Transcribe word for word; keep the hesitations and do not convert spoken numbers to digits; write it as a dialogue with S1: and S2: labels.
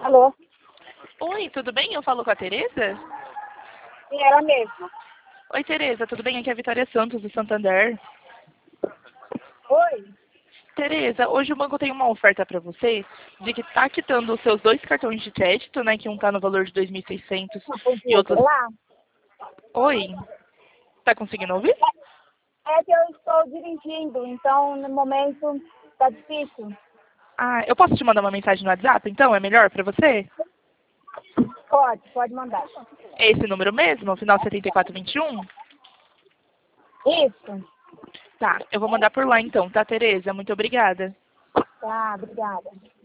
S1: Alô?
S2: Oi, tudo bem? Eu falo com a Tereza?
S1: Sim, ela mesma.
S2: Oi, Tereza, tudo bem? Aqui é a Vitória Santos, do Santander.
S1: Oi?
S2: Tereza, hoje o banco tem uma oferta para você de que está quitando os seus dois cartões de crédito, né? Que um está no valor de dois mil e seiscentos
S1: Não
S2: e
S1: podia
S2: outro...
S1: lá.
S2: Oi? Tá conseguindo ouvir?
S1: É que eu estou dirigindo, então no momento tá difícil.
S2: Ah, eu posso te mandar uma mensagem no WhatsApp, então? É melhor para você?
S1: Pode, pode mandar.
S2: É esse número mesmo, final setenta e quatro vinte e um?
S1: Isso.
S2: Tá, eu vou mandar por lá então, tá, Tereza? Muito obrigada.
S1: Tá, obrigada.